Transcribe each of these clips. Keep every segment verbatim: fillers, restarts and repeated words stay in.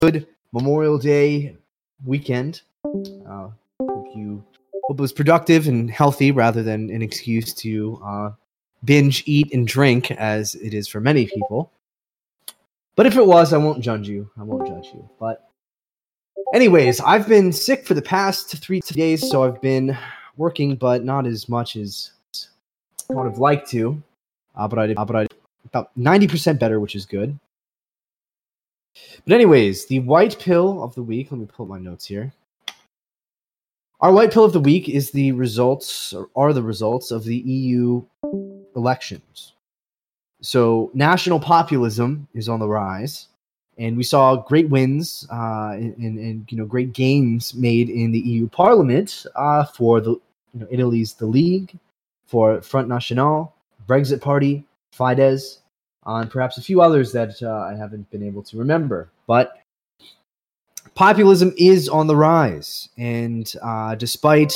good Memorial Day weekend. Uh, hope you hope it was productive and healthy rather than an excuse to uh, binge, eat, and drink as it is for many people. But if it was, I won't judge you. I won't judge you. But anyways, I've been sick for the past three days, so I've been working, but not as much as I would have liked to. Uh, but I did, uh, but I did about ninety percent better, which is good. But anyways, the white pill of the week. Let me pull up my notes here. Our white pill of the week is the results, or are the results of the E U elections. So national populism is on the rise, and we saw great wins uh, and, and, and you know great gains made in the E U Parliament uh, for the you know Italy's the League, for Front National, Brexit Party, Fidesz, uh, and perhaps a few others that uh, I haven't been able to remember. But populism is on the rise, and uh, despite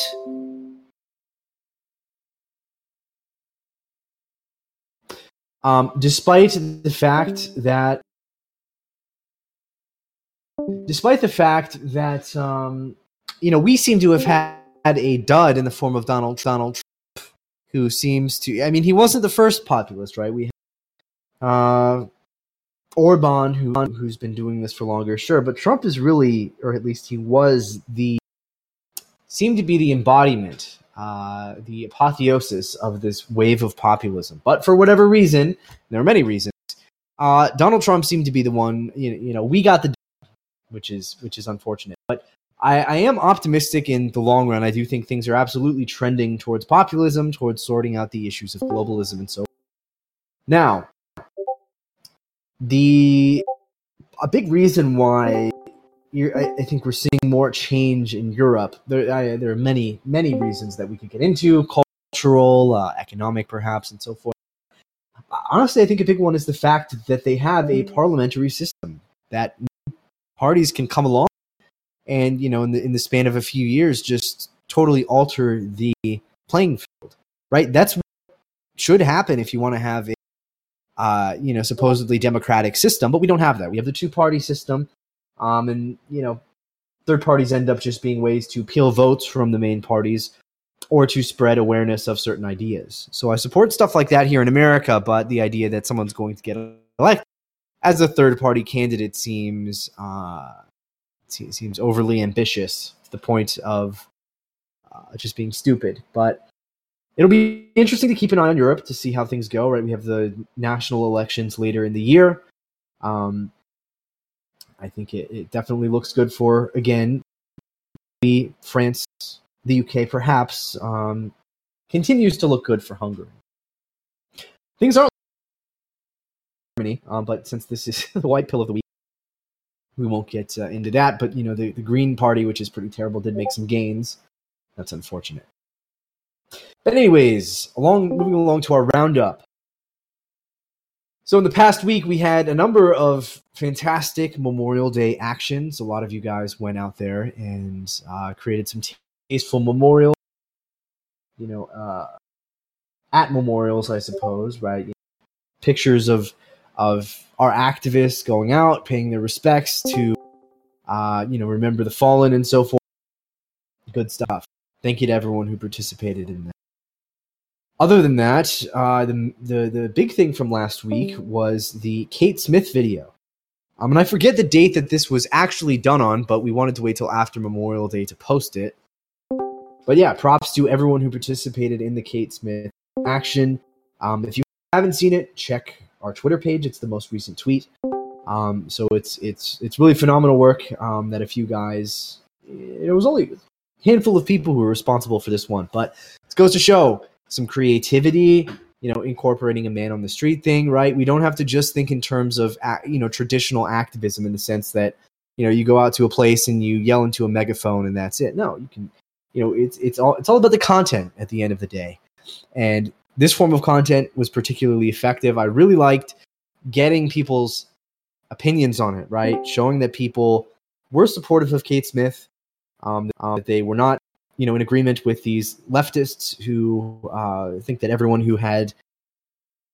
um, despite the fact that despite the fact that um, you know we seem to have had a dud in the form of Donald Donald Trump, who seems to I mean he wasn't the first populist, right? We uh, Orban, who who's been doing this for longer, sure, but Trump is really, or at least he was the seemed to be the embodiment, uh, the apotheosis of this wave of populism. But for whatever reason, there are many reasons, uh, Donald Trump seemed to be the one. You know, you know we got the, which is which is unfortunate. But I, I am optimistic in the long run. I do think things are absolutely trending towards populism, towards sorting out the issues of globalism and so on. Now, the a big reason why you're, I, I think we're seeing more change in Europe. There, I, there are many, many reasons that we could get into, cultural, uh, economic, perhaps, and so forth. Honestly, I think a big one is the fact that they have a parliamentary system that parties can come along and, you know, in the in the span of a few years, just totally alter the playing field. Right? That's what should happen if you want to have a Uh, you know, supposedly democratic system, but we don't have that. We have the two-party system, um, and you know, third parties end up just being ways to peel votes from the main parties or to spread awareness of certain ideas. So I support stuff like that here in America, but the idea that someone's going to get elected as a third-party candidate seems uh, seems overly ambitious to the point of uh, just being stupid. But it'll be interesting to keep an eye on Europe to see how things go, right? We have the national elections later in the year. Um, I think it, it definitely looks good for, again, France, the U K perhaps, um, continues to look good for Hungary. Things aren't Germany, um, but since this is the white pill of the week, we won't get uh, into that. But, you know, the, the Green Party, which is pretty terrible, did make some gains. That's unfortunate. But anyways, along moving along to our roundup. So in the past week, we had a number of fantastic Memorial Day actions. A lot of you guys went out there and uh, created some tasteful memorials, you know, uh, at memorials, I suppose, right? You know, pictures of of our activists going out, paying their respects to, uh, you know, remember the fallen and so forth. Good stuff. Thank you to everyone who participated in that. Other than that, uh, the, the the big thing from last week was the Kate Smith video. Um, and I forget the date that this was actually done on, but we wanted to wait till after Memorial Day to post it. But yeah, props to everyone who participated in the Kate Smith action. Um, if you haven't seen it, check our Twitter page. It's the most recent tweet. Um, so it's it's it's really phenomenal work um, that a few guys. It was only a handful of people who were responsible for this one, but it goes to show some creativity, you know, incorporating a man on the street thing, right? We don't have to just think in terms of, you know, traditional activism in the sense that, you know, you go out to a place and you yell into a megaphone and that's it. No, you can, you know, it's it's all it's all about the content at the end of the day. And this form of content was particularly effective. I really liked getting people's opinions on it, right? Showing that people were supportive of Kate Smith, um, uh, that they were not, you know, in agreement with these leftists who uh, think that everyone who had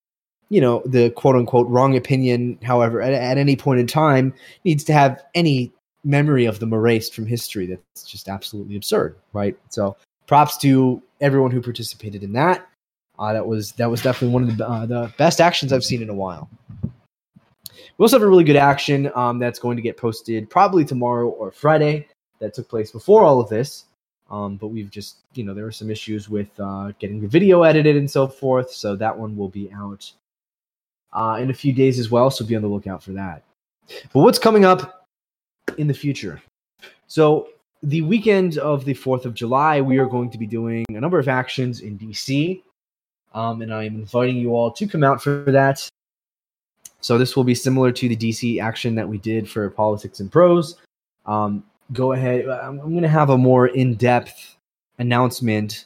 you know, the quote unquote wrong opinion, however, at, at any point in time needs to have any memory of them erased from history. That's just absolutely absurd, right? So props to everyone who participated in that. Uh, that was that was definitely one of the uh, the best actions I've seen in a while. We also have a really good action um, that's going to get posted probably tomorrow or Friday that took place before all of this. Um, but we've just, you know, there were some issues with uh, getting the video edited and so forth. So that one will be out uh, in a few days as well. So be on the lookout for that. But what's coming up in the future? So the weekend of the fourth of July, we are going to be doing a number of actions in D C. Um, and I'm inviting you all to come out for that. So this will be similar to the D C action that we did for Politics and Prose. Um, go ahead. I'm, I'm going to have a more in-depth announcement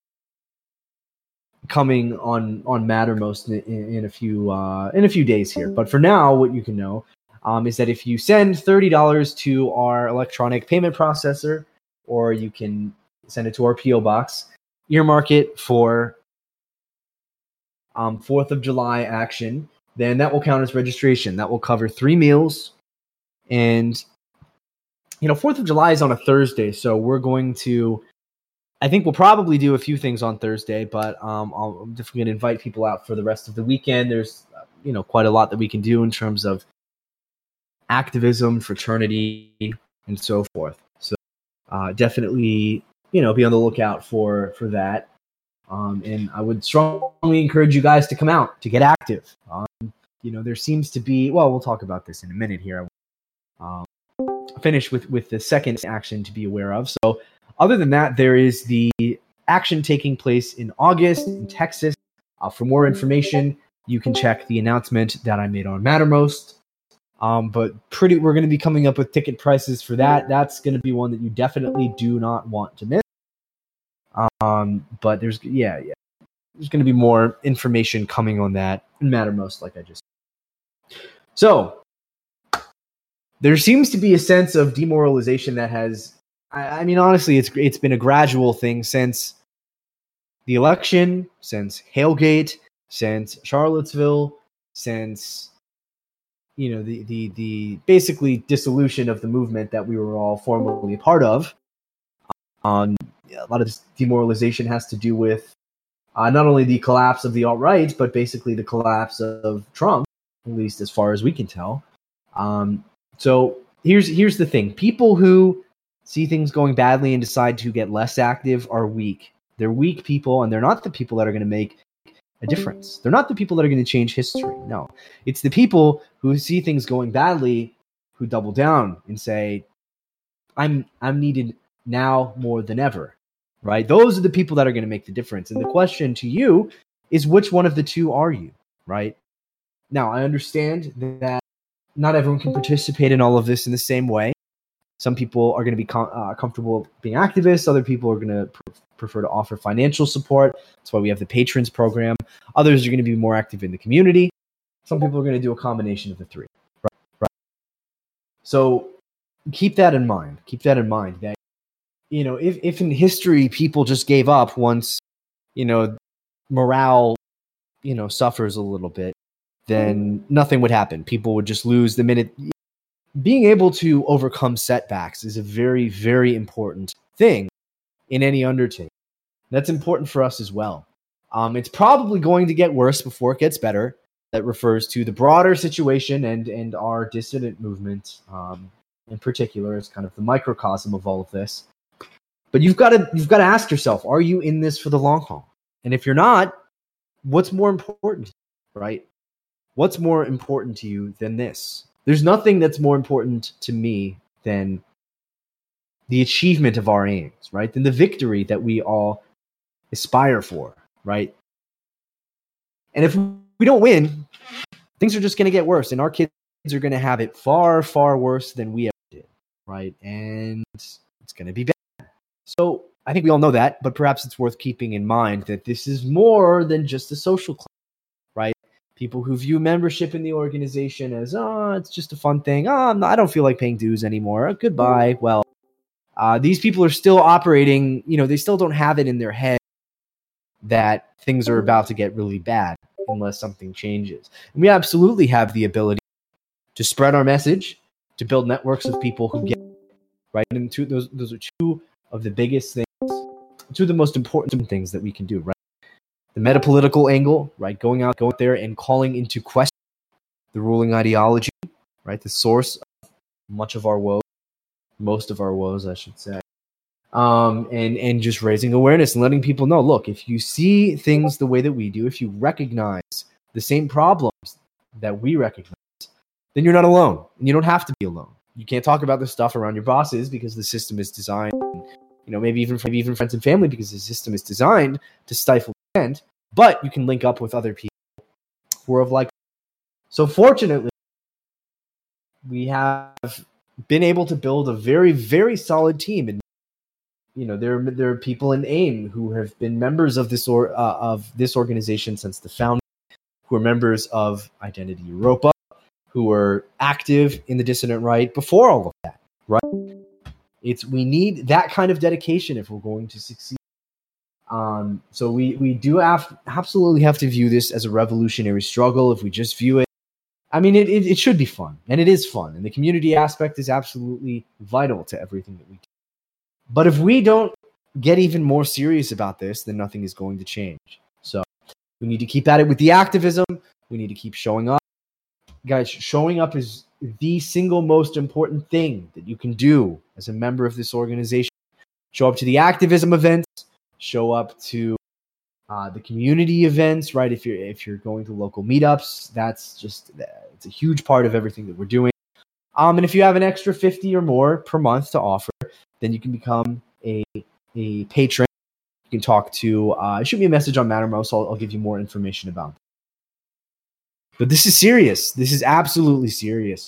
coming on on Mattermost in, in, in a few uh, in a few days here. But for now, what you can know um, is that if you send thirty dollars to our electronic payment processor, or you can send it to our P O box, earmark it for um, fourth of July action, then that will count as registration. That will cover three meals. And, you know, fourth of July is on a Thursday, so we're going to, I think we'll probably do a few things on Thursday, but um, I'll, I'm definitely going to invite people out for the rest of the weekend. There's, you know, quite a lot that we can do in terms of activism, fraternity, and so forth. So uh, definitely, you know, be on the lookout for, for that. Um, and I would strongly encourage you guys to come out, to get active. Um, you know, there seems to be, well, we'll talk about this in a minute here. Um, finish with, with the second action to be aware of. So other than that, there is the action taking place in August in Texas. Uh, for more information, you can check the announcement that I made on Mattermost. Um, but pretty, we're going to be coming up with ticket prices for that. That's going to be one that you definitely do not want to miss. Um, but there's, yeah, yeah, there's going to be more information coming on that in Mattermost, like I just said. So there seems to be a sense of demoralization that has, I, I mean, honestly, it's it's been a gradual thing since the election, since Hailgate, since Charlottesville, since, you know, the the the basically dissolution of the movement that we were all formerly a part of. Um, a lot of this demoralization has to do with uh, not only the collapse of the alt-right, but basically the collapse of Trump, at least as far as we can tell. Um, so here's here's the thing. People who see things going badly and decide to get less active are weak. They're weak people, and they're not the people that are going to make a difference. They're not the people that are going to change history. No. It's the people who see things going badly who double down and say, I'm I'm needed now more than ever. Right? Those are the people that are going to make the difference. And the question to you is, which one of the two are you? Right? Now, I understand that not everyone can participate in all of this in the same way. Some people are going to be com- uh, comfortable being activists. Other people are going to pr- prefer to offer financial support. That's why we have the patrons program. Others are going to be more active in the community. Some people are going to do a combination of the three. Right? Right? So keep that in mind. Keep that in mind that, you know, if, if in history people just gave up once, you know, morale, you know, suffers a little bit, then nothing would happen. People would just lose the minute. Being able to overcome setbacks is a very, very important thing in any undertaking. That's important for us as well. Um, it's probably going to get worse before it gets better. That refers to the broader situation and, and our dissident movement um, in particular. It's kind of the microcosm of all of this. But you've got to you've got to ask yourself, are you in this for the long haul? And if you're not, what's more important, right? What's more important to you than this? There's nothing that's more important to me than the achievement of our aims, right? Than the victory that we all aspire for, right? And if we don't win, things are just going to get worse, and our kids are going to have it far, far worse than we ever did, right? And it's going to be bad. So I think we all know that, but perhaps it's worth keeping in mind that this is more than just a social club, right? People who view membership in the organization as, oh, it's just a fun thing. Oh, I'm not, I don't feel like paying dues anymore. Oh, goodbye. Well, uh, these people are still operating, you know, they still don't have it in their head that things are about to get really bad. unless something changes. And we absolutely have the ability to spread our message, to build networks of people who get it, right. And two, those those are two of the biggest things, two of the most important things that we can do, right? The metapolitical angle, right? Going out, going there and calling into question the ruling ideology, right? The source of much of our woes, most of our woes, I should say. Um, and, and just raising awareness and letting people know, look, if you see things the way that we do, if you recognize the same problems that we recognize, then you're not alone. And you don't have to be alone. You can't talk about this stuff around your bosses because the system is designed, you know, maybe even, maybe even friends and family because the system is designed to stifle dissent, but you can link up with other people who are of like. So fortunately, we have been able to build a very, very solid team. And, you know, there, there are people in AIM who have been members of this or uh, of this organization since the founding, who are members of Identity Europa, who were active in the dissident right before all of that, right? It's we need that kind of dedication if we're going to succeed. Um, so we, we do have, absolutely have to view this as a revolutionary struggle. If we just view it, I mean, it, it, it should be fun, and it is fun. And the community aspect is absolutely vital to everything that we do. But if we don't get even more serious about this, then nothing is going to change. So we need to keep at it with the activism. We need to keep showing up. Guys, showing up is the single most important thing that you can do as a member of this organization. Show up to the activism events. Show up to uh, the community events, right? If you're if you're going to local meetups, that's just it's a huge part of everything that we're doing. Um, and if you have an extra fifty or more per month to offer, then you can become a a patron. You can talk to uh, shoot me a message on Mattermost. I'll, I'll give you more information about that. But this is serious. This is absolutely serious.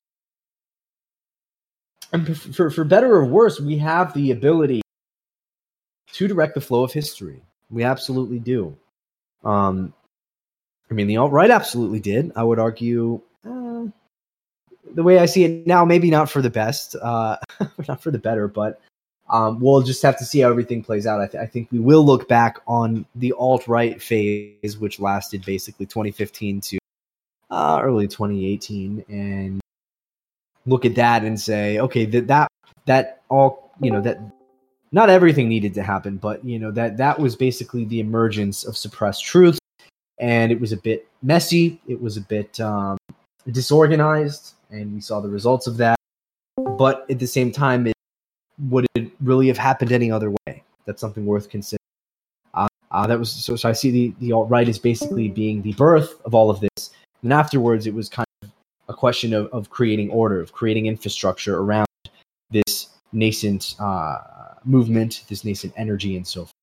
And for for better or worse, we have the ability to direct the flow of history. We absolutely do. Um, I mean, the alt-right absolutely did. I would argue, uh, the way I see it now, maybe not for the best, uh, not for the better, but um, we'll just have to see how everything plays out. I, th- I think we will look back on the alt-right phase, which lasted basically twenty fifteen to uh, early twenty eighteen, and look at that and say, okay, that that that all, you know, that. Not everything needed to happen, but you know that that was basically the emergence of suppressed truth, and it was a bit messy. It was a bit um, disorganized, and we saw the results of that. But at the same time, it would it really have happened any other way? That's something worth considering. Uh, uh, that was so. So I see the the alt-right as basically being the birth of all of this, and afterwards, it was kind of a question of of creating order, of creating infrastructure around this nascent uh, movement, this nascent energy, and so forth.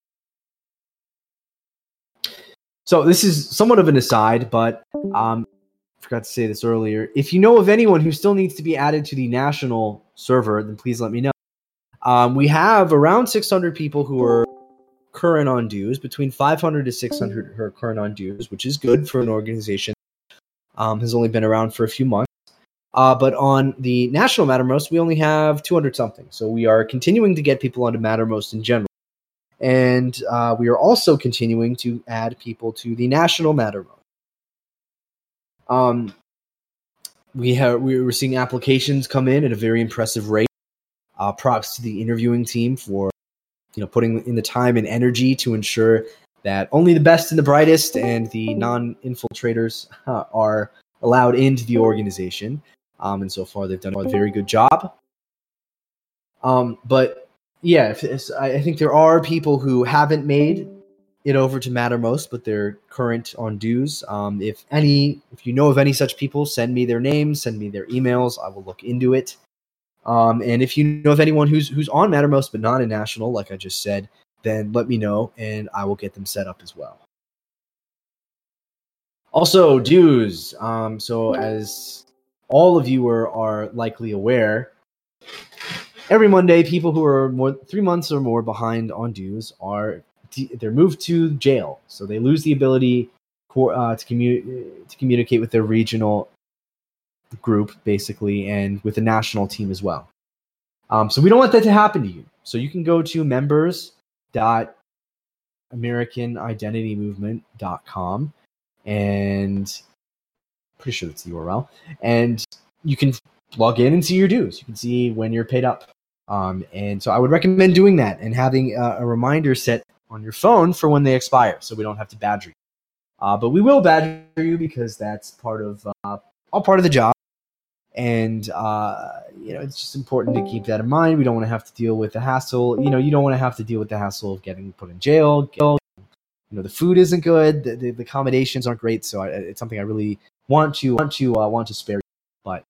So this is somewhat of an aside, but um, I forgot to say this earlier. If you know of anyone who still needs to be added to the national server, then please let me know. Um, we have around six hundred people who are current on dues, between five hundred to six hundred who are current on dues, which is good for an organization that um, has only been around for a few months. Uh, but on the national Mattermost, we only have two hundred something. So we are continuing to get people onto Mattermost in general. And uh, we are also continuing to add people to the national Mattermost. Um, we have we were seeing applications come in at a very impressive rate. Uh, props to the interviewing team for you know putting in the time and energy to ensure that only the best and the brightest and the non-infiltrators uh, are allowed into the organization. Um, and so far, they've done a very good job. Um, but yeah, if, if, I think there are people who haven't made it over to Mattermost, but they're current on dues. Um, if any, if you know of any such people, send me their names, send me their emails. I will look into it. Um, and if you know of anyone who's who's on Mattermost but not in national, like I just said, then let me know, and I will get them set up as well. Also, dues. Um, so as all of you are, are likely aware, every Monday, people who are more three months or more behind on dues are they're moved to jail, so they lose the ability uh, to commu- to communicate with their regional group, basically, and with the national team as well. Um, so we don't want that to happen to you. So you can go to members dot american identity movement dot com. and pretty sure that's the U R L. And you can log in and see your dues. You can see when you're paid up. Um, and so I would recommend doing that and having a, a reminder set on your phone for when they expire, so we don't have to badger you. Uh, but we will badger you because that's part of uh, all part of the job. And uh, you know, it's just important to keep that in mind. We don't want to have to deal with the hassle. You know, you don't want to have to deal with the hassle of getting put in jail. You know, the food isn't good. The, the, the accommodations aren't great. So I, it's something I really want to want to uh, want to spare you. But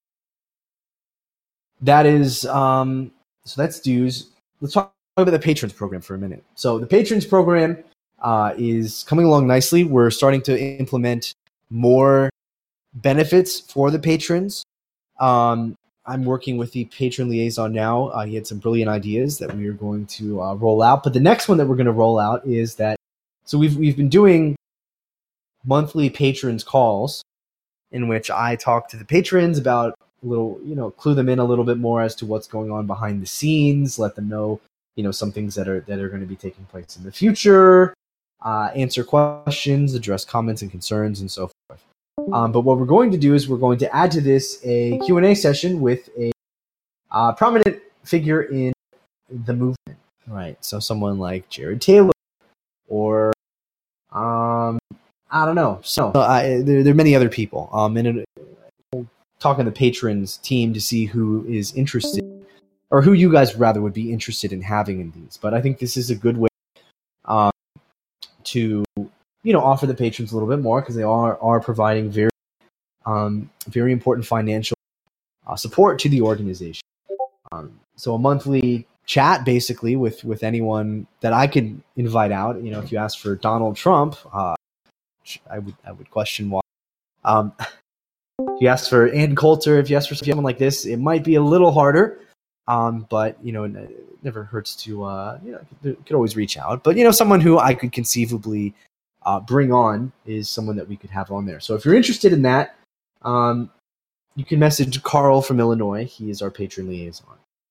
that is um, so that's dues. Let's talk about the patrons program for a minute. So the patrons program uh, is coming along nicely. We're starting to implement more benefits for the patrons. Um, I'm working with the patron liaison now. Uh, he had some brilliant ideas that we are going to uh, roll out. But the next one that we're going to roll out is that, so we've we've been doing monthly patrons calls in which I talk to the patrons about a little, you know, clue them in a little bit more as to what's going on behind the scenes, let them know, you know, some things that are that are going to be taking place in the future, uh, answer questions, address comments and concerns, and so forth. Um, but what we're going to do is we're going to add to this a Q and A session with a uh, prominent figure in the movement, right? So someone like Jared Taylor, or um, I don't know. So uh, there, there are many other people. Um, and we'll talk on the patrons team to see who is interested, or who you guys rather would be interested in having in these. But I think this is a good way um, to, you know, offer the patrons a little bit more, because they are are providing very um, very important financial uh, support to the organization. Um, so a monthly chat, basically, with with anyone that I could invite out. You know, if you ask for Donald Trump, uh, I would I would question why. Um, if you ask for Ann Coulter, if you ask for someone like this, it might be a little harder. Um, but you know, it never hurts to uh, you know, you could always reach out. But you know, someone who I could conceivably uh, bring on is someone that we could have on there. So if you're interested in that, um, you can message Carl from Illinois. He is our patron liaison.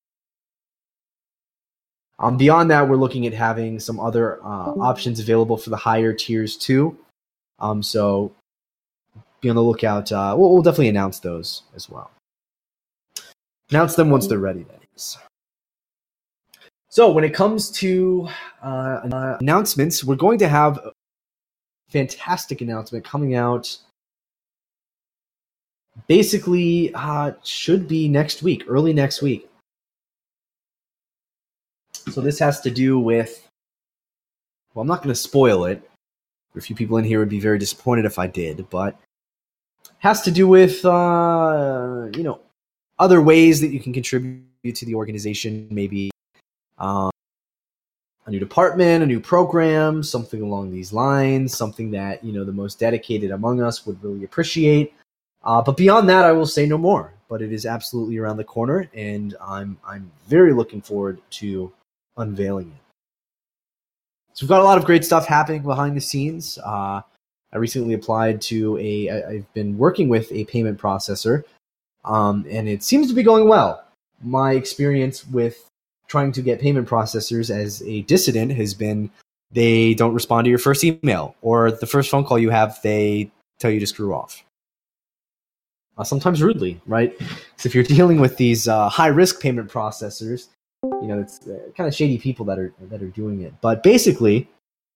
Um, beyond that, we're looking at having some other uh, options available for the higher tiers too. Um, so be on the lookout. Uh, we'll, we'll definitely announce those as well. Announce them once they're ready, that is. So when it comes to uh, announcements, we're going to have a fantastic announcement coming out. Basically, uh, should be next week, early next week. So this has to do with, well, I'm not going to spoil it. A few people in here would be very disappointed if I did, but has to do with, uh, you know, other ways that you can contribute to the organization. Maybe um, a new department, a new program, something along these lines, something that, you know, the most dedicated among us would really appreciate. Uh, but beyond that, I will say no more. But it is absolutely around the corner, and I'm I'm very looking forward to unveiling it. So we've got a lot of great stuff happening behind the scenes. Uh, I recently applied to a. I, I've been working with a payment processor, um, and it seems to be going well. My experience with trying to get payment processors as a dissident has been they don't respond to your first email, or the first phone call you have, they tell you to screw off. Uh, sometimes rudely, right? So if you're dealing with these uh, high-risk payment processors, you know, it's uh, kind of shady people that are that are doing it. But basically,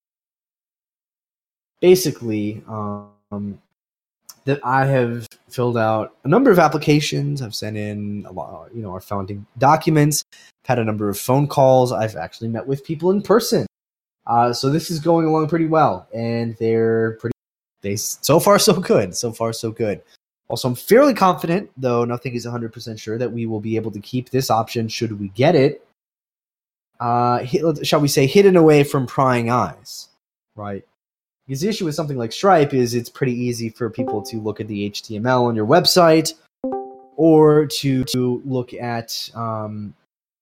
basically, um, that I have filled out a number of applications. I've sent in a lot, you know, our founding documents. I've had a number of phone calls. I've actually met with people in person. Uh, so this is going along pretty well, and they're pretty. They so far so good. So far so good. Also, I'm fairly confident, though nothing is one hundred percent sure, that we will be able to keep this option should we get it, uh, hit, shall we say, hidden away from prying eyes, right? Because the issue with something like Stripe is it's pretty easy for people to look at the H T M L on your website, or to, to look at um,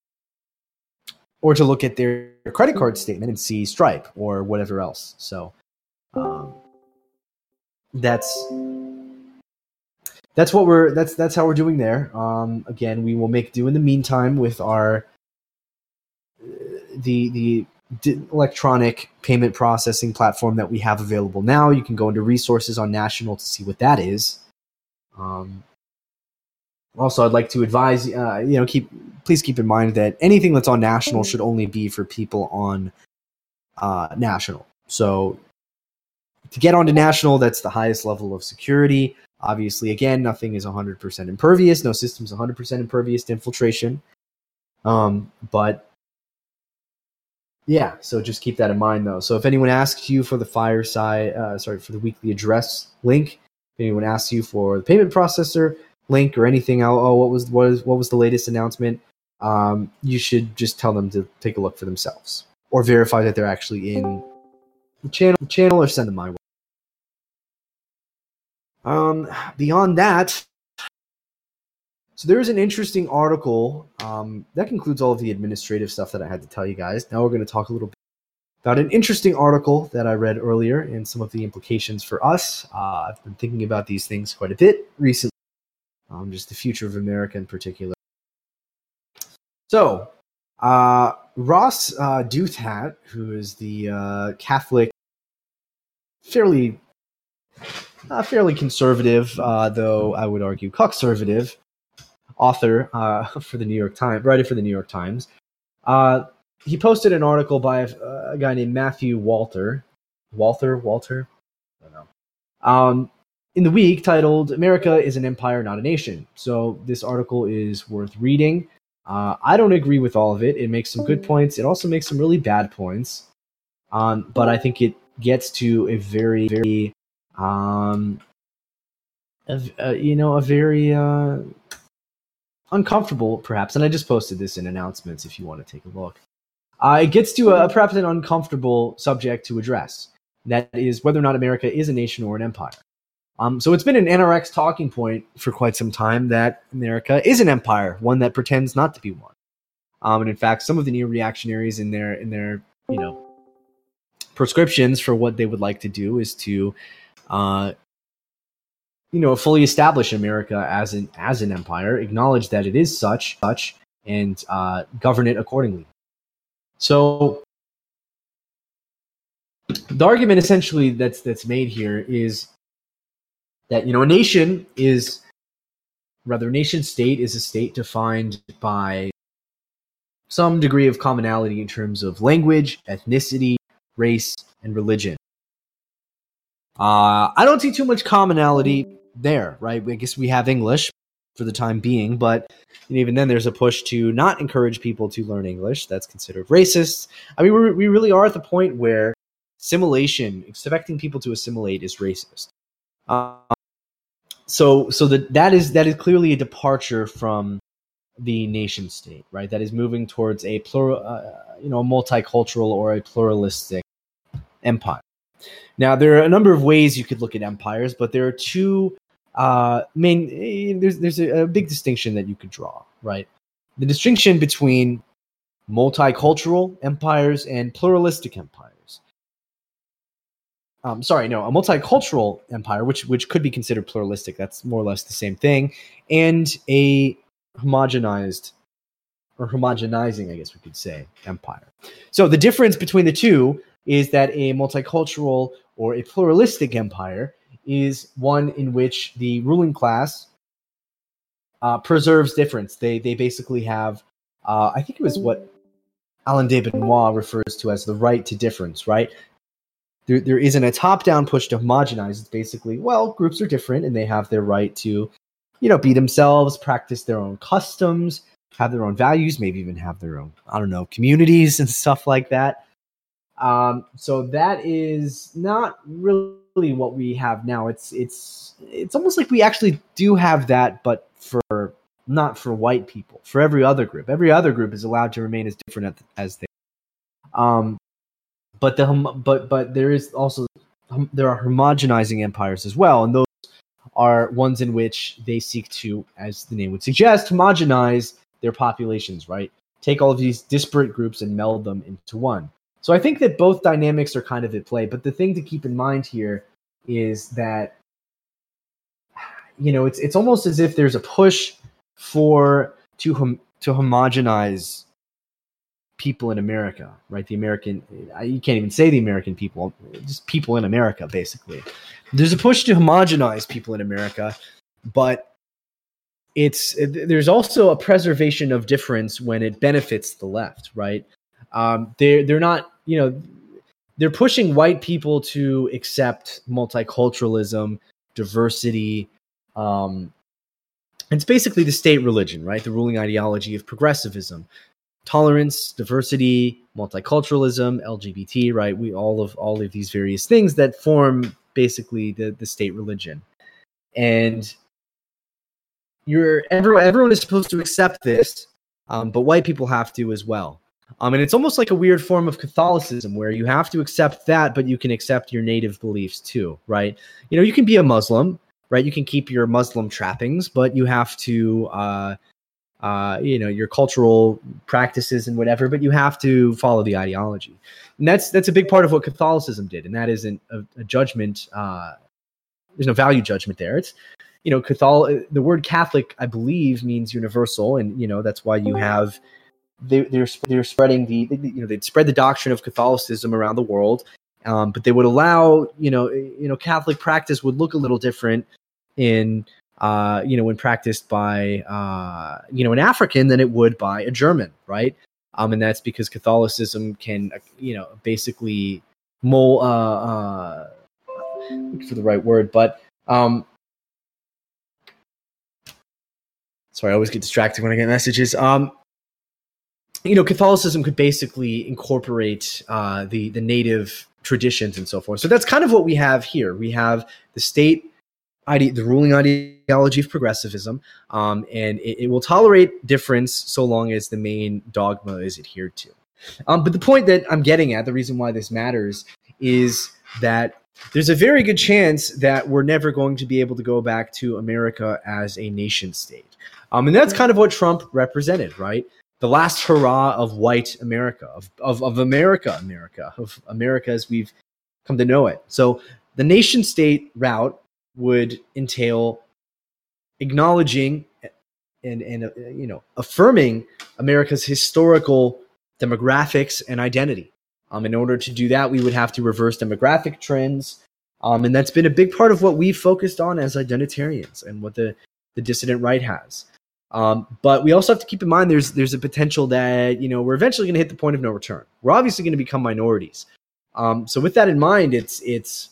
or to look at their credit card statement and see Stripe or whatever else. So um, that's... That's what we're. That's that's how we're doing there. Um, again, we will make do in the meantime with our the the d- electronic payment processing platform that we have available now. You can go into resources on National to see what that is. Um, also, I'd like to advise, uh, you know, keep please keep in mind that anything that's on National should only be for people on uh, National. So to get onto National, that's the highest level of security. Obviously, again, nothing is one hundred percent impervious. No system is one hundred percent impervious to infiltration. Um, but yeah, so just keep that in mind, though. So if anyone asks you for the Fireside, uh, sorry, for the weekly address link, if anyone asks you for the payment processor link or anything, oh, oh what was what is what was the latest announcement? Um, you should just tell them to take a look for themselves or verify that they're actually in the channel, the channel or send them my way. Um, beyond that, so there is an interesting article um, that concludes all of the administrative stuff that I had to tell you guys. Now we're going to talk a little bit about an interesting article that I read earlier and some of the implications for us. Uh, I've been thinking about these things quite a bit recently, um, just the future of America in particular. So, uh, Ross uh, Douthat, who is the uh, Catholic, fairly, uh, fairly conservative, uh, though I would argue conservative, author uh, for the New York Times, writer for the New York Times, uh, he posted an article by a, a guy named Matthew Walter, Walther, Walter, I don't know, um, in the week titled "America is an Empire, Not a Nation." So this article is worth reading. Uh, I don't agree with all of it. It makes some good points. It also makes some really bad points. Um, but I think it gets to a very, very, um, a, a, you know, a very uh, uncomfortable, perhaps. And I just posted this in announcements if you want to take a look. Uh, it gets to a, perhaps an uncomfortable subject to address. That is whether or not America is a nation or an empire. Um, so it's been an N R X talking point for quite some time that America is an empire, one that pretends not to be one. Um, and in fact, some of the neo-reactionaries in their in their you know prescriptions for what they would like to do is to, uh, you know, fully establish America as an as an empire, acknowledge that it is such such, and uh, govern it accordingly. So the argument essentially that's that's made here is that, you know, a nation is, rather, a nation state is a state defined by some degree of commonality in terms of language, ethnicity, race, and religion. Uh, I don't see too much commonality there, right? I guess we have English for the time being, but even then there's a push to not encourage people to learn English. That's considered racist. I mean, we're, we really are at the point where assimilation, expecting people to assimilate, is racist. Uh, so so that that is that is clearly a departure from the nation state, right? That is moving towards a plural, uh, you know, a multicultural or a pluralistic empire. Now, there are a number of ways you could look at empires, but there are two uh, main. There's there's a, a big distinction that you could draw, right? The distinction between multicultural empires and pluralistic empires. Um, sorry, no, a multicultural empire, which which could be considered pluralistic. That's more or less the same thing, and a homogenized or homogenizing, I guess we could say, empire. So the difference between the two is that a multicultural or a pluralistic empire is one in which the ruling class uh, preserves difference. They they basically have, uh, I think it was what Alain de Benoit refers to as the right to difference, right? There, there isn't a top-down push to homogenize. It's basically, well, groups are different and they have their right to, you know, be themselves, practice their own customs, have their own values, maybe even have their own, I don't know, communities and stuff like that. Um, so that is not really what we have now. It's it's it's almost like we actually do have that, but for not for white people, for every other group. Every other group is allowed to remain as different as they are. Um, but the but but there is also there are homogenizing empires as well, and those are ones in which they seek to, as the name would suggest, homogenize their populations, right? Take all of these disparate groups and meld them into one. So I think that both dynamics are kind of at play, but the thing to keep in mind here is that, you know, it's it's almost as if there's a push for to hom- to homogenize people in America, right? The American, you can't even say the American people, just people in America, basically. There's a push to homogenize people in America, but it's there's also a preservation of difference when it benefits the left, right? Um, they're they're not, you know, they're pushing white people to accept multiculturalism, diversity. Um, it's basically the state religion, right? The ruling ideology of progressivism. Tolerance, diversity, multiculturalism, L G B T, right? We all of all of these various things that form basically the, the state religion. And you're everyone, everyone is supposed to accept this, um, but white people have to as well. Um, and it's almost like a weird form of Catholicism where you have to accept that, but you can accept your native beliefs too, right? You know, you can be a Muslim, right? You can keep your Muslim trappings, but you have to uh, Uh, you know, your cultural practices and whatever, but you have to follow the ideology. And that's that's a big part of what Catholicism did. And that isn't a, a judgment. Uh, there's no value judgment there. It's, you know, Catholic, the word Catholic, I believe, means universal. And, you know, that's why you have, they, they're, they're spreading the, you know, they'd spread the doctrine of Catholicism around the world. Um, but they would allow, you know, you know, Catholic practice would look a little different in, Uh, you know, when practiced by, uh, you know, an African than it would by a German, right? Um, and that's because Catholicism can, you know, basically mold, uh, uh, look for the right word, but, um, sorry, I always get distracted when I get messages. Um, you know, Catholicism could basically incorporate uh, the the native traditions and so forth. So that's kind of what we have here. We have the state, ide- the ruling ideology of progressivism, um, and it, it will tolerate difference so long as the main dogma is adhered to. Um, but the point that I'm getting at, the reason why this matters, is that there's a very good chance that we're never going to be able to go back to America as a nation state. Um, and that's kind of what Trump represented, right? The last hurrah of white America, of, of, of America, America, of America as we've come to know it. So the nation state route would entail acknowledging and, and uh, you know, affirming America's historical demographics and identity. Um, in order to do that, we would have to reverse demographic trends. Um, and that's been a big part of what we've focused on as identitarians and what the, the dissident right has. Um, but we also have to keep in mind there's there's a potential that, you know, we're eventually going to hit the point of no return. We're obviously going to become minorities. Um, so with that in mind, it's it's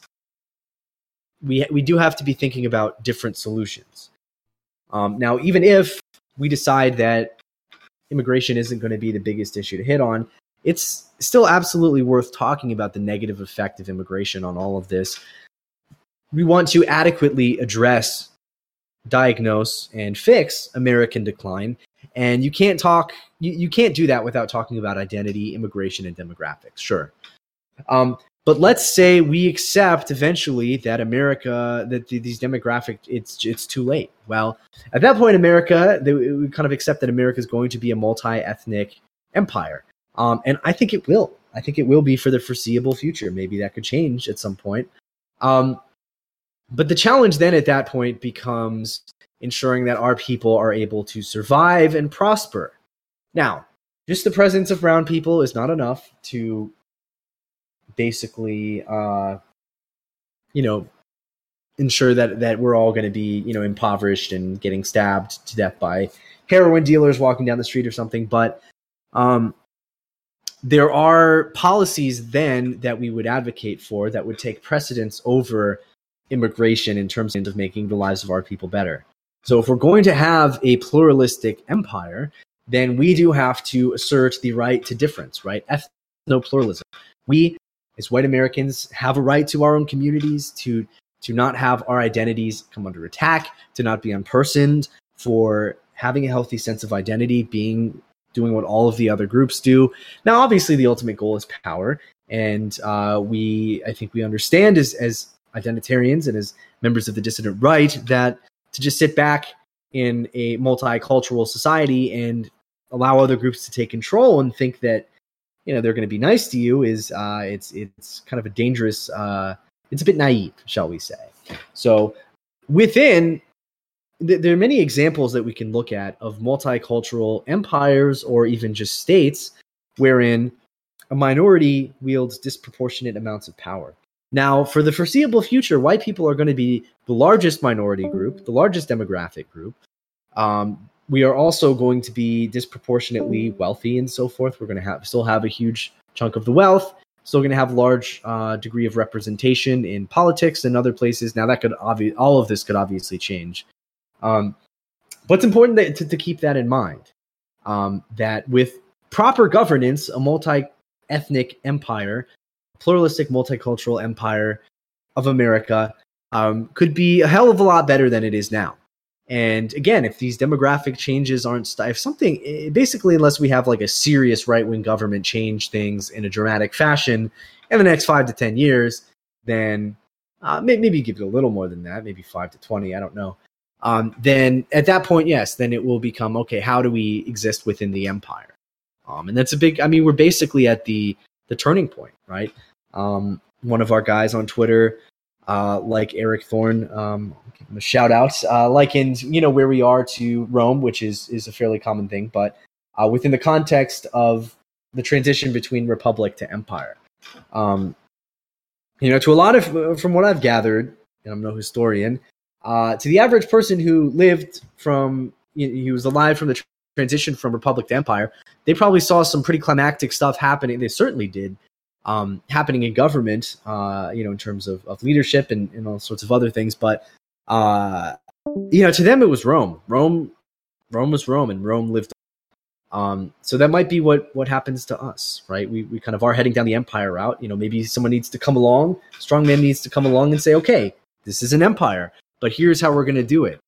we we do have to be thinking about different solutions. Um, now, even if we decide that immigration isn't going to be the biggest issue to hit on, it's still absolutely worth talking about the negative effect of immigration on all of this. We want to adequately address, diagnose, and fix American decline. And you can't talk, you, you can't do that without talking about identity, immigration, and demographics. Sure. Um, but let's say we accept eventually that America, that the, these demographic, it's it's too late. Well, at that point, America, they, we kind of accept that America is going to be a multi-ethnic empire. Um, and I think it will. I think it will be for the foreseeable future. Maybe that could change at some point. Um, but the challenge then at that point becomes ensuring that our people are able to survive and prosper. Now, just the presence of brown people is not enough to basically, uh, you know, ensure that, that we're all going to be, you know, impoverished and getting stabbed to death by heroin dealers walking down the street or something. But um, there are policies then that we would advocate for that would take precedence over immigration in terms of making the lives of our people better. So if we're going to have a pluralistic empire, then we do have to assert the right to difference, right? Ethno-pluralism. We, as white Americans, have a right to our own communities, to, to not have our identities come under attack, to not be unpersoned, for having a healthy sense of identity, being doing what all of the other groups do. Now, obviously, the ultimate goal is power. And uh, we, I think we understand as, as identitarians and as members of the dissident right that to just sit back in a multicultural society and allow other groups to take control and think that, you know, they're going to be nice to you is uh, it's it's kind of a dangerous, uh, it's a bit naive, shall we say. So within, th- there are many examples that we can look at of multicultural empires or even just states wherein a minority wields disproportionate amounts of power. Now, for the foreseeable future, white people are going to be the largest minority group, the largest demographic group. Um, we are also going to be disproportionately wealthy and so forth. We're going to have still have a huge chunk of the wealth, still going to have large uh, degree of representation in politics and other places. Now, that could obvi- all of this could obviously change. Um, but it's important that, to, to keep that in mind, um, that with proper governance, a multi-ethnic empire, pluralistic multicultural empire of America um, could be a hell of a lot better than it is now. And again, if these demographic changes aren't, st- if something, basically, unless we have like a serious right-wing government change things in a dramatic fashion in the next five to ten years, then uh, maybe, maybe give it a little more than that, maybe five to twenty, I don't know. Um, then at that point, yes, then it will become, okay, how do we exist within the empire? Um, and that's a big, I mean, we're basically at the the turning point, right? Um, one of our guys on Twitter, uh, like Eric Thorne, um, give him a shout out, uh, likened, you know, where we are to Rome, which is is a fairly common thing, but uh, within the context of the transition between republic to empire. Um, you know, to a lot of, from what I've gathered, and I'm no historian, uh, to the average person who lived from, you know, he was alive from the transition from republic to empire, they probably saw some pretty climactic stuff happening. They certainly did. Um, happening in government, uh, you know, in terms of, of leadership and, and all sorts of other things. But, uh, you know, to them, it was Rome. Rome, Rome was Rome, and Rome lived. Um, so that might be what, what happens to us, right? We, we kind of are heading down the empire route. You know, maybe someone needs to come along, strong man needs to come along and say, okay, this is an empire, but here's how we're going to do it.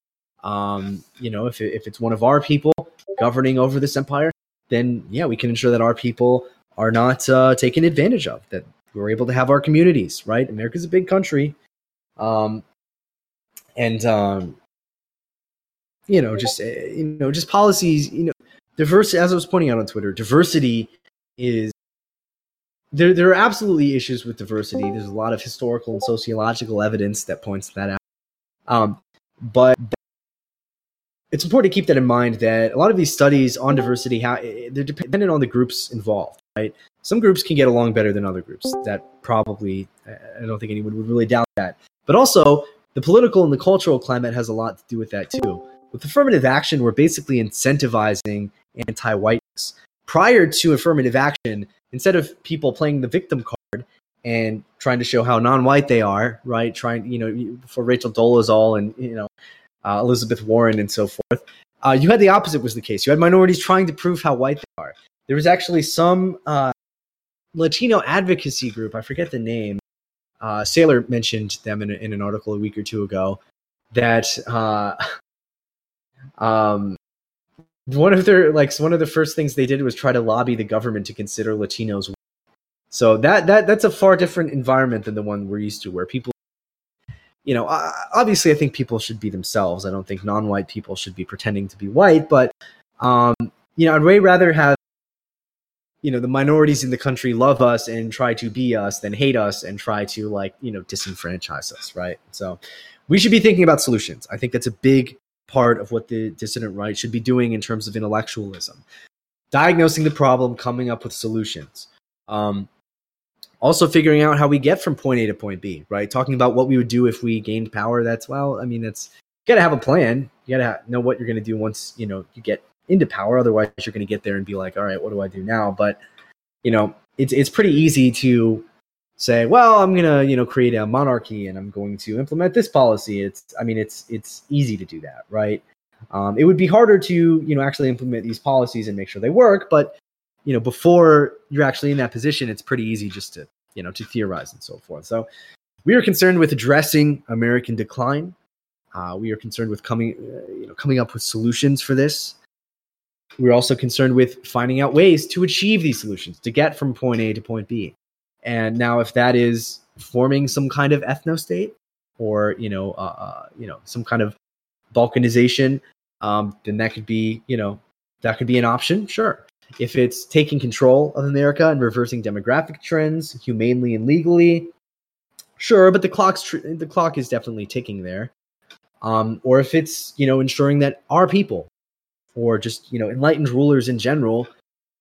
Um, you know, if, it, if it's one of our people governing over this empire, then yeah, we can ensure that our people are not uh, taken advantage of, that we're able to have our communities, right? America's a big country. Um, and, um, you know, just, uh, you know, just policies, you know, diversity, as I was pointing out on Twitter, diversity is, there, there are absolutely issues with diversity. There's a lot of historical and sociological evidence that points that out. Um, but it's important to keep that in mind, that a lot of these studies on diversity, how they're dependent on the groups involved, right? Some groups can get along better than other groups. That probably, I don't think anyone would really doubt that. But also, the political and the cultural climate has a lot to do with that too. With affirmative action, we're basically incentivizing anti-whiteness. Prior to affirmative action, instead of people playing the victim card and trying to show how non-white they are, right? Trying, you know, for Rachel Dolezal and, you know, uh, Elizabeth Warren and so forth, uh, you had the opposite was the case. You had minorities trying to prove how white they are. There was actually some uh, Latino advocacy group, I forget the name, uh, Saylor mentioned them in, a, in an article a week or two ago, that uh, um, one of their, like, one of the first things they did was try to lobby the government to consider Latinos. So that that that's a far different environment than the one we're used to, where people, you know, obviously I think people should be themselves. I don't think non-white people should be pretending to be white, but, um, you know, I'd way rather have, you know, the minorities in the country love us and try to be us than hate us and try to, like, you know, disenfranchise us, right? So we should be thinking about solutions. I think that's a big part of what the dissident right should be doing in terms of intellectualism. Diagnosing the problem, coming up with solutions. Um, Also figuring out how we get from point A to point B, right? Talking about what we would do if we gained power. That's, well, I mean, that's, you got to have a plan. You got to ha- know what you're going to do once, you know, you get into power. Otherwise, you're going to get there and be like, all right, what do I do now? But, you know, it's it's pretty easy to say, well, I'm going to, you know, create a monarchy and I'm going to implement this policy. It's, I mean, it's it's easy to do that, right? Um, it would be harder to, you know, actually implement these policies and make sure they work, but you know, before you're actually in that position, it's pretty easy just to, you know, to theorize and so forth. So we are concerned with addressing American decline. Uh, we are concerned with coming, uh, you know, coming up with solutions for this. We're also concerned with finding out ways to achieve these solutions, to get from point A to point B. And now, if that is forming some kind of ethno-state or, you know, uh, uh, you know, some kind of balkanization, um, then that could be, you know, that could be an option. Sure. If it's taking control of America and reversing demographic trends humanely and legally, sure, but the clock's tr- the clock is definitely ticking there. Um, or if it's, you know, ensuring that our people, or just, you know, enlightened rulers in general,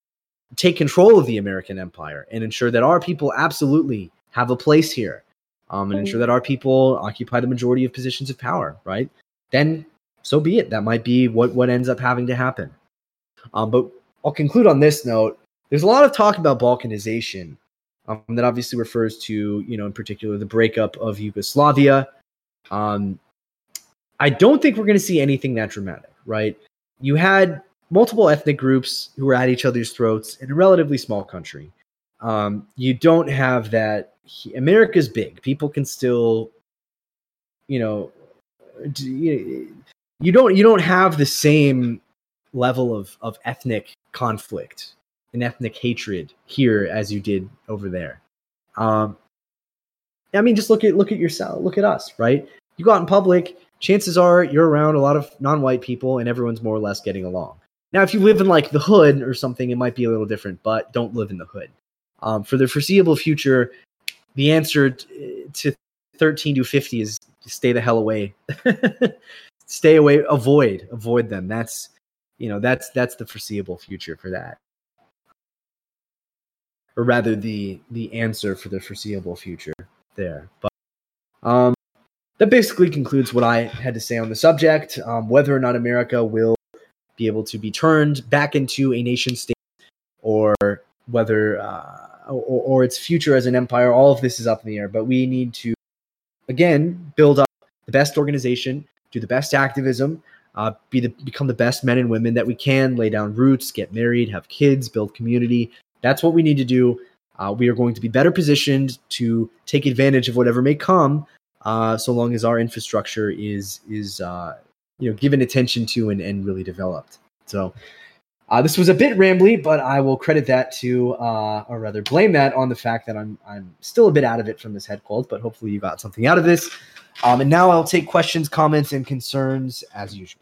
take control of the American empire and ensure that our people absolutely have a place here, um, and ensure that our people occupy the majority of positions of power, right? Then so be it. That might be what, what ends up having to happen. Um, but I'll conclude on this note. There's a lot of talk about Balkanization um, that obviously refers to, you know, in particular, the breakup of Yugoslavia. Um, I don't think we're going to see anything that dramatic, right? You had multiple ethnic groups who were at each other's throats in a relatively small country. Um, you don't have that. America's big. People can still, you know, you don't you don't have the same level of of ethnic conflict and ethnic hatred here as you did over there. Um, I mean, just look at look at yourself. Look at us, right? You go out in public. Chances are you're around a lot of non-white people, and everyone's more or less getting along. Now, if you live in like the hood or something, it might be a little different. But don't live in the hood. Um, for the foreseeable future, the answer t- to thirteen to fifty is stay the hell away. Stay away. Avoid. Avoid them. That's you know that's that's the foreseeable future for that, or rather the the answer for the foreseeable future there. But um, that basically concludes what I had to say on the subject. Um, whether or not America will be able to be turned back into a nation state, or whether uh, or, or its future as an empire, all of this is up in the air. But we need to again build up the best organization, do the best activism, uh, be the become the best men and women that we can, lay down roots, get married, have kids, build community. That's what we need to do. Uh, we are going to be better positioned to take advantage of whatever may come, uh, so long as our infrastructure is is uh, you know given attention to and, and really developed. So uh, this was a bit rambly, but I will credit that to, uh, or rather blame that on the fact that I'm I'm still a bit out of it from this head cold, but hopefully you got something out of this. Um, and now I'll take questions, comments, and concerns as usual.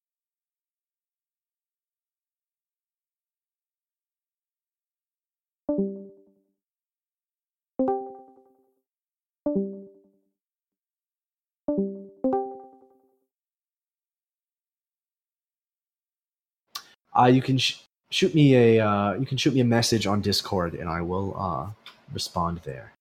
Uh, you can sh- shoot me a uh, you can shoot me a message on Discord, and I will uh, respond there.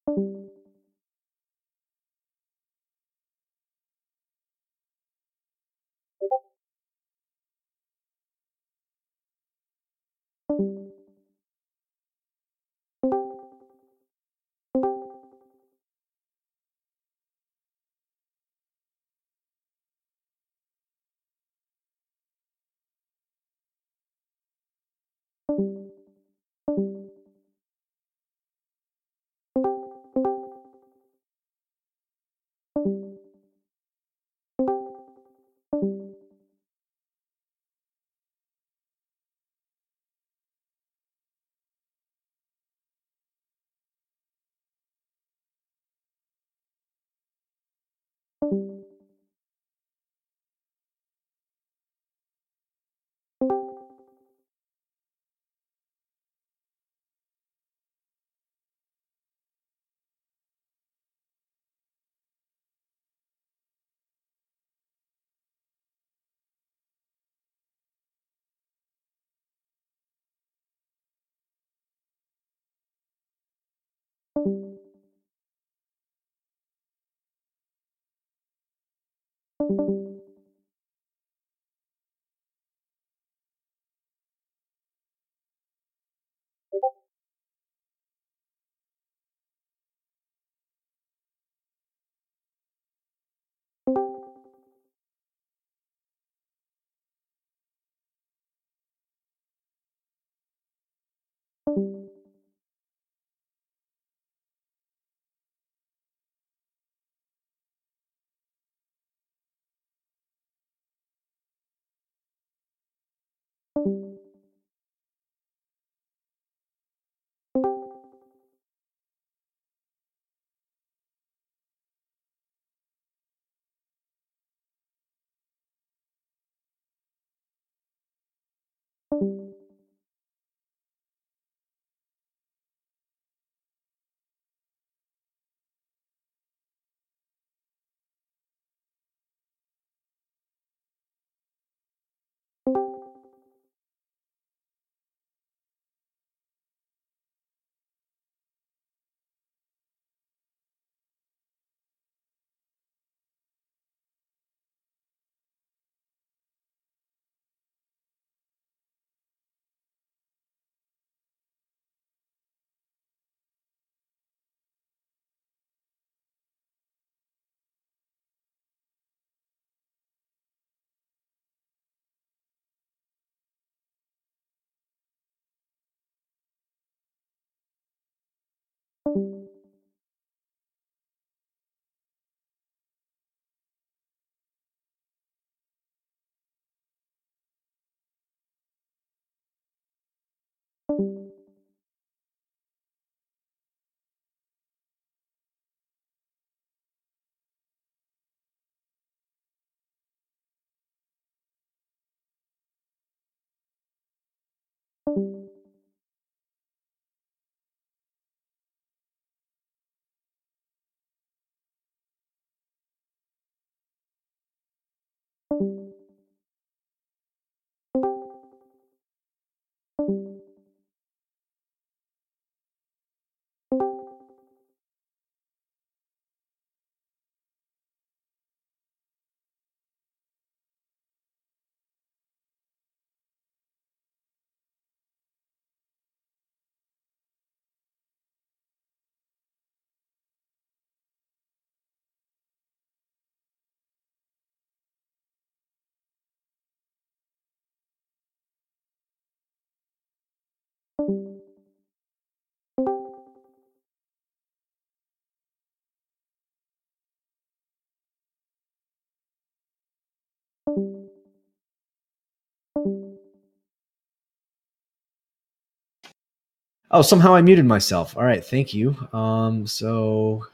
Oh, somehow I muted myself. All right, thank you. Um, so,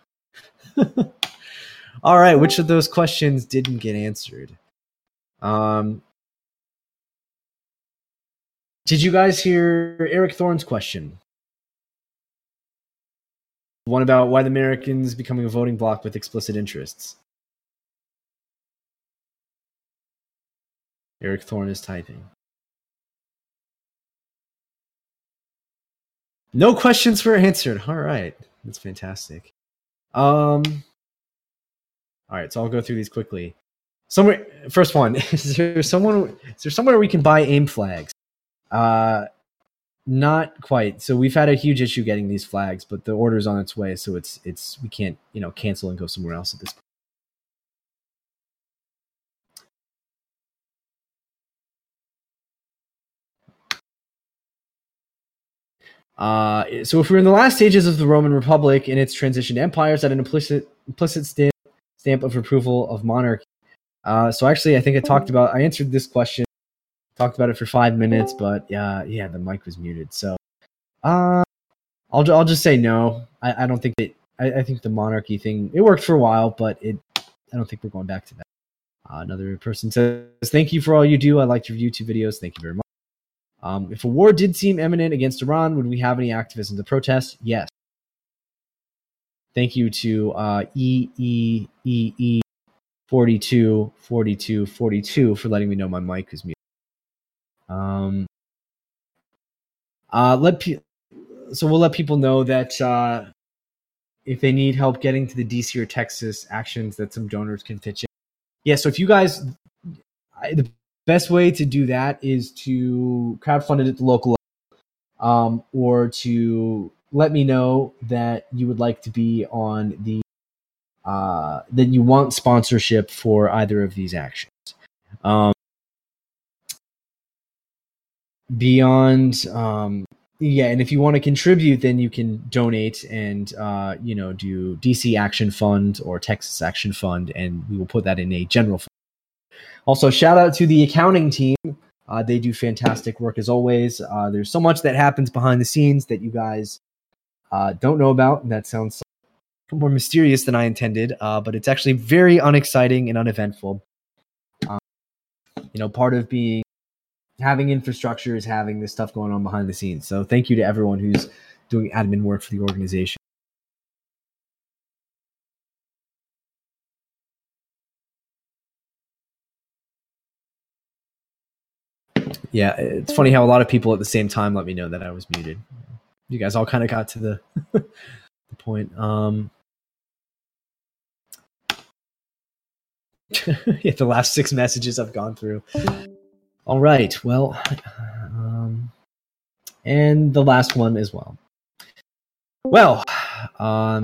all right, which of those questions didn't get answered? Um, did you guys hear Eric Thorne's question? One about why the Americans becoming a voting bloc with explicit interests. Eric Thorne is typing. No questions were answered. All right. That's fantastic. Um, all right, so I'll go through these quickly. Somewhere, first one is there someone? Is there somewhere we can buy AIM flags? Uh, not quite. So we've had a huge issue getting these flags, but the order's on its way. So it's it's we can't you know cancel and go somewhere else at this point. Uh, so if we're in the last stages of the Roman Republic in its transition to empires at an implicit implicit stamp, stamp of approval of monarchy. Uh, so actually, I think I talked about I answered this question, talked about it for five minutes, but uh, yeah, the mic was muted. So uh, I'll I'll just say no. I, I don't think that I, I think the monarchy thing it worked for a while, but it I don't think we're going back to that. Uh, another person says, "Thank you for all you do. I liked your YouTube videos. Thank you very much." Um, if a war did seem imminent against Iran, would we have any activism to protest? Yes. Thank you to uh, E E E E forty-two forty-two forty-two for letting me know my mic is muted. Um, uh, let pe- so we'll let people know that uh, if they need help getting to the D C or Texas actions, that some donors can pitch in. Yeah. So if you guys, I, the best way to do that is to crowdfund it at the local level, um, or to let me know that you would like to be on the uh, that you want sponsorship for either of these actions. Um, beyond, um, yeah, and if you want to contribute, then you can donate and uh, you know do D C Action Fund or Texas Action Fund, and we will put that in a general fund. Also, shout out to the accounting team. Uh, they do fantastic work as always. Uh, there's so much that happens behind the scenes that you guys uh, don't know about. And that sounds more mysterious than I intended, uh, but it's actually very unexciting and uneventful. Um, you know, part of being having infrastructure is having this stuff going on behind the scenes. So thank you to everyone who's doing admin work for the organization. Yeah, it's funny how a lot of people at the same time let me know that I was muted. You guys all kind of got to the, the point. Um, yeah, the last six messages I've gone through. All right, well, um, and the last one as well. Well, um,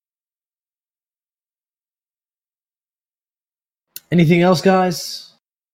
anything else, guys?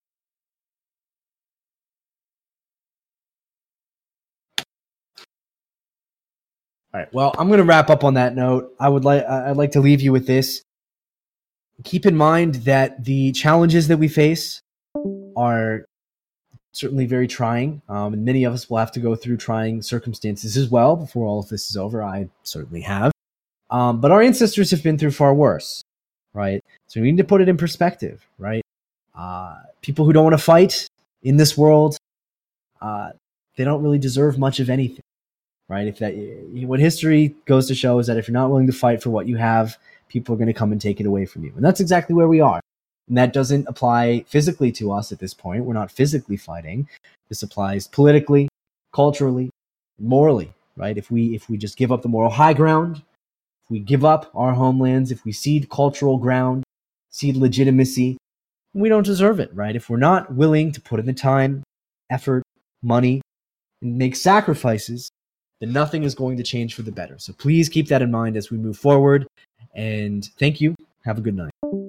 All right. Well, I'm going to wrap up on that note. I would like I'd like to leave you with this. Keep in mind that the challenges that we face are certainly very trying, um, and many of us will have to go through trying circumstances as well before all of this is over. I certainly have. Um, but our ancestors have been through far worse, right? So we need to put it in perspective, right? Uh, people who don't want to fight in this world, uh, they don't really deserve much of anything. Right? If that, what history goes to show is that if you're not willing to fight for what you have, people are going to come and take it away from you. And that's exactly where we are. And that doesn't apply physically to us at this point. We're not physically fighting. This applies politically, culturally, morally, right? If we, if we just give up the moral high ground, if we give up our homelands, if we cede cultural ground, cede legitimacy, we don't deserve it, right? If we're not willing to put in the time, effort, money, and make sacrifices, then nothing is going to change for the better. So please keep that in mind as we move forward. And thank you. Have a good night.